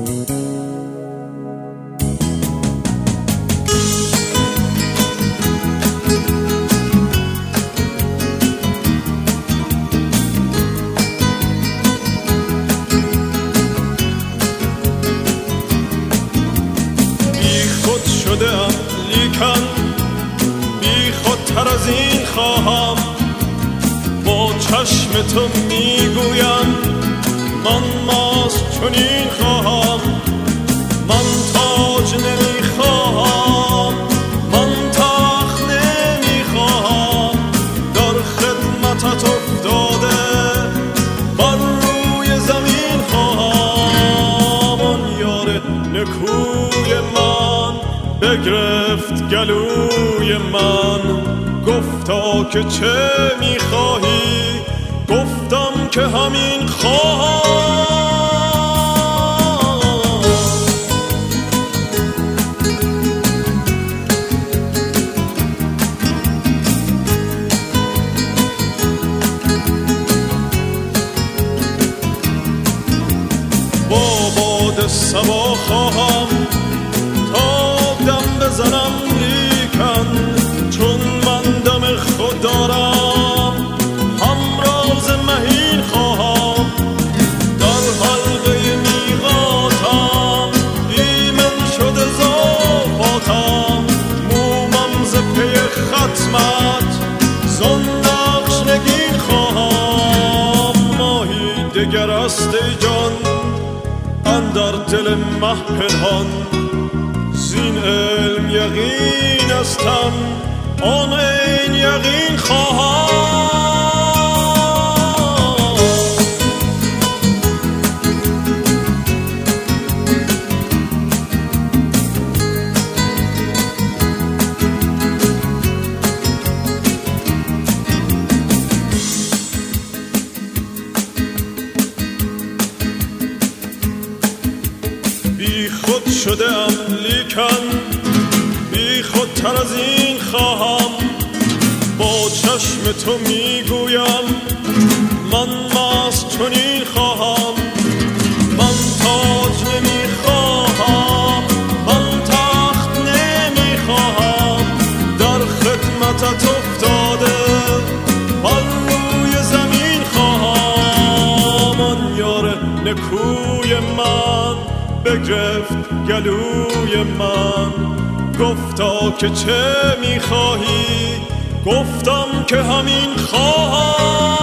لیکن بی خودتر از این خواهم با چشم تو میگویم من ماست چنین خواهم من تاج نمیخواهم من تخت نمیخواهم در خدمتت افتاده بر روی زمین خواهم آن یار نکوی من بگرفت گلوی من گفتا که چه میخواهی گفتم که همین خواهم با باد صبا خواهم بزنم لیکن چون من دم خود دارم همراز مهین خواهم در حلقه میقاتم ایمن شده زافاتم مومم ز پی ختمت زن نقش نگین خواهم ماهی دگر است ای جان اندر دل مه پنهان زین علم یقین استم آن این یقین خواهم بی خود شده‌ام لیکن بی خودتر از این خواهم با چشم تو میگویم من مست چنین خواهم من تاج نمیخواهم من تخت نمیخواهم در خدمتت افتاده بر روی زمین خواهم آن یار نکوی من بگرفت گلوی من گفتا که چه میخواهی گفتم که همین خواهم